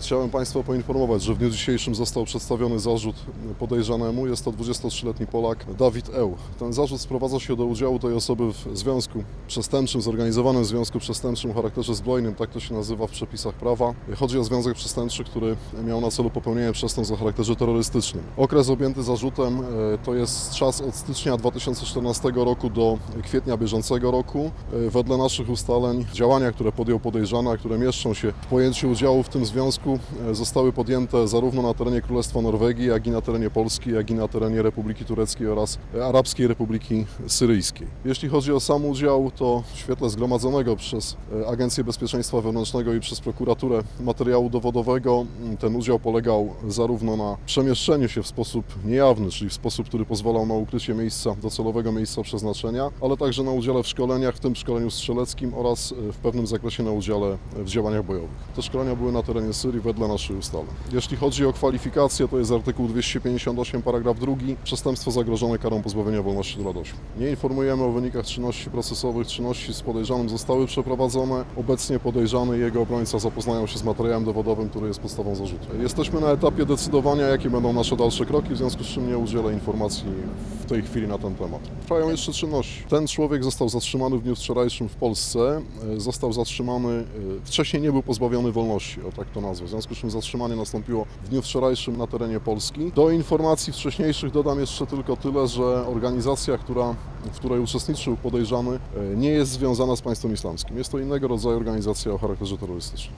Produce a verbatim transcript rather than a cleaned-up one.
Chciałem Państwa poinformować, że w dniu dzisiejszym został przedstawiony zarzut podejrzanemu. Jest to dwudziestotrzyletni Polak Dawid Eł. Ten zarzut sprowadza się do udziału tej osoby w związku przestępczym, zorganizowanym związku przestępczym o charakterze zbrojnym, tak to się nazywa w przepisach prawa. Chodzi o związek przestępczy, który miał na celu popełnienie przestępstw o charakterze terrorystycznym. Okres objęty zarzutem to jest czas od stycznia dwa tysiące czternastego roku do kwietnia bieżącego roku. Wedle naszych ustaleń działania, które podjął podejrzany, a które mieszczą się w pojęciu udziału w tym związku, zostały podjęte zarówno na terenie Królestwa Norwegii, jak i na terenie Polski, jak i na terenie Republiki Tureckiej oraz Arabskiej Republiki Syryjskiej. Jeśli chodzi o sam udział, to w świetle zgromadzonego przez Agencję Bezpieczeństwa Wewnętrznego i przez prokuraturę materiału dowodowego ten udział polegał zarówno na przemieszczeniu się w sposób niejawny, czyli w sposób, który pozwalał na ukrycie miejsca, docelowego miejsca przeznaczenia, ale także na udziale w szkoleniach, w tym szkoleniu strzeleckim oraz w pewnym zakresie na udziale w działaniach bojowych. Te szkolenia były na terenie Syrii wedle naszych ustaleń. Jeśli chodzi o kwalifikację, to jest artykuł dwieście pięćdziesiąt osiem, paragraf drugi, przestępstwo zagrożone karą pozbawienia wolności do lat ośmiu. Nie informujemy o wynikach czynności procesowych. Czynności z podejrzanym zostały przeprowadzone. Obecnie podejrzany i jego obrońca zapoznają się z materiałem dowodowym, który jest podstawą zarzutu. Jesteśmy na etapie decydowania, jakie będą nasze dalsze kroki, w związku z czym nie udzielę informacji w tej chwili na ten temat. Trwają jeszcze czynności. Ten człowiek został zatrzymany w dniu wczorajszym w Polsce. Został zatrzymany, wcześniej nie był pozbawiony wolności, o tak to nazwę. W związku z czym zatrzymanie nastąpiło w dniu wczorajszym na terenie Polski. Do informacji wcześniejszych dodam jeszcze tylko tyle, że organizacja, która, w której uczestniczył podejrzany, nie jest związana z państwem islamskim. Jest to innego rodzaju organizacja o charakterze terrorystycznym.